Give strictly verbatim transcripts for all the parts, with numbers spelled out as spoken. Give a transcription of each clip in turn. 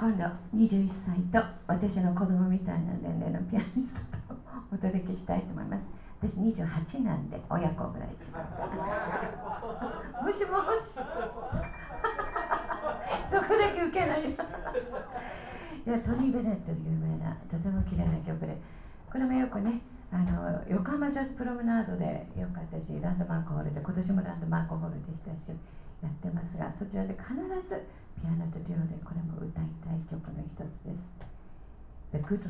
今度にじゅういっさいと私の子供みたいな年齢のピアニストとお届けしたいと思います。私にじゅうはちなんで親子ぐらい一番もしもしそこだけ受けないいやトニー・ベネット有名なとても綺麗な曲で、これもよくねあの横浜ジャズプロムナードでよく私ランドマークホールで、今年もランドマークホールでしたしやってますが、そちらで必ずピアノとデュオでこれも歌いたい曲の一つです。 The Good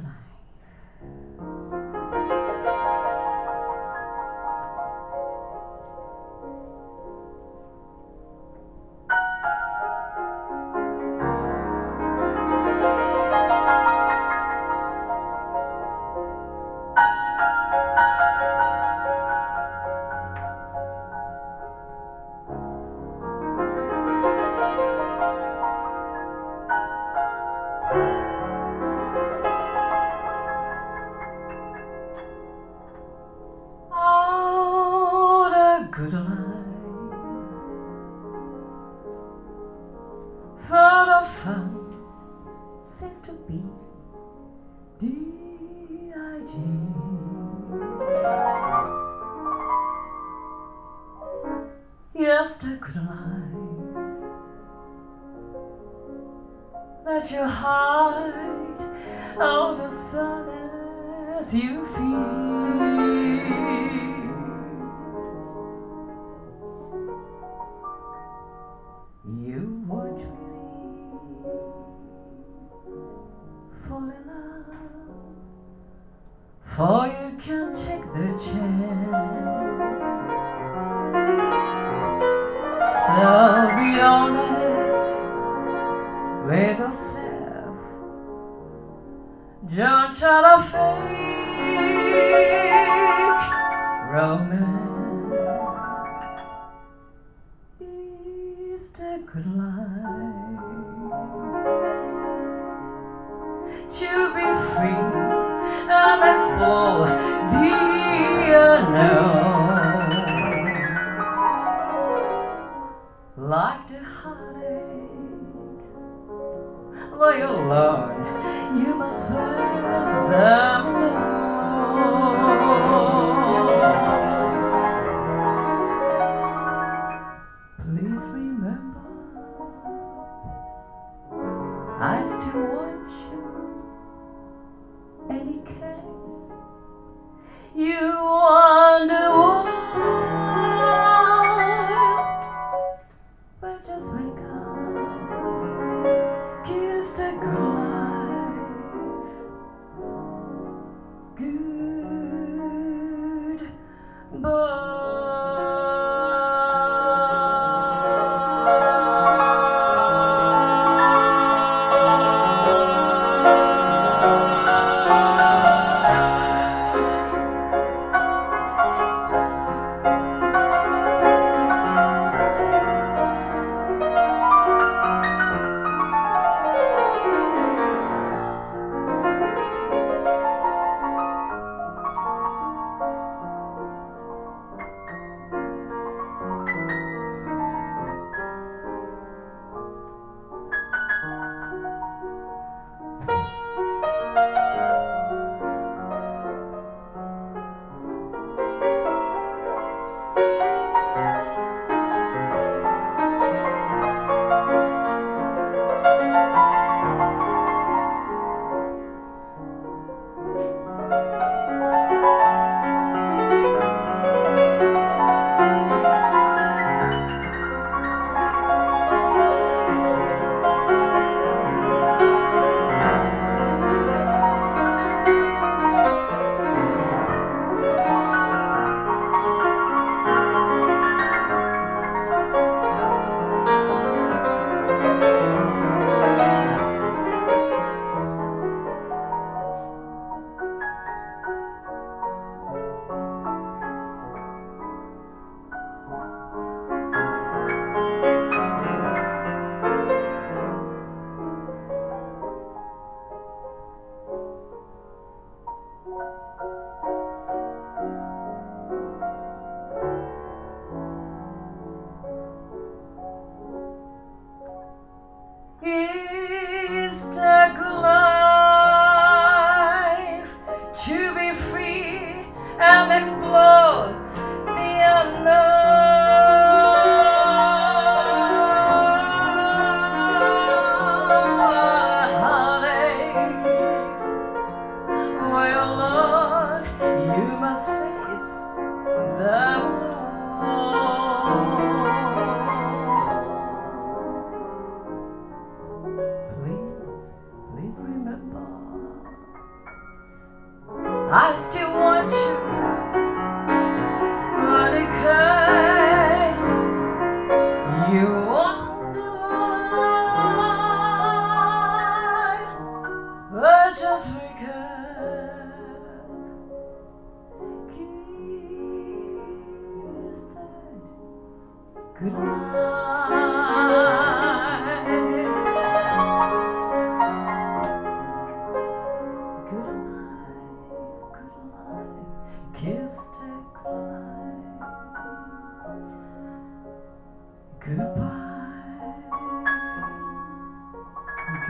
Life。Good life, full of fun, seems to be the idea. Yes, the good life, let you hide all the sadness you feel. You won't really fall in love, for you can take the chance. So be honest with yourself, don't try to fake romance. Good life to be free and explore the unknown, like the heartaches where you learn you must face them alone. Please remember, I still want you, any case you wonder why, but just wake up, kiss the good life, goodbye.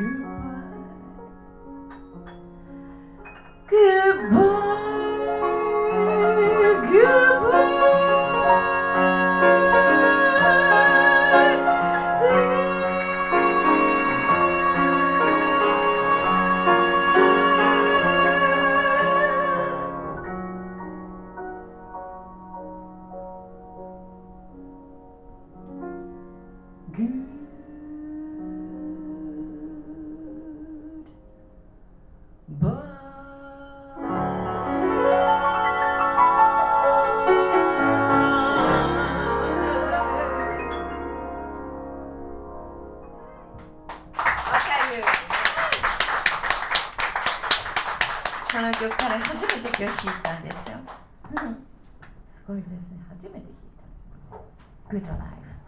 この曲から初めて今日弾いたんですよ。うん、すごいですね。初めて弾いた。Good Life。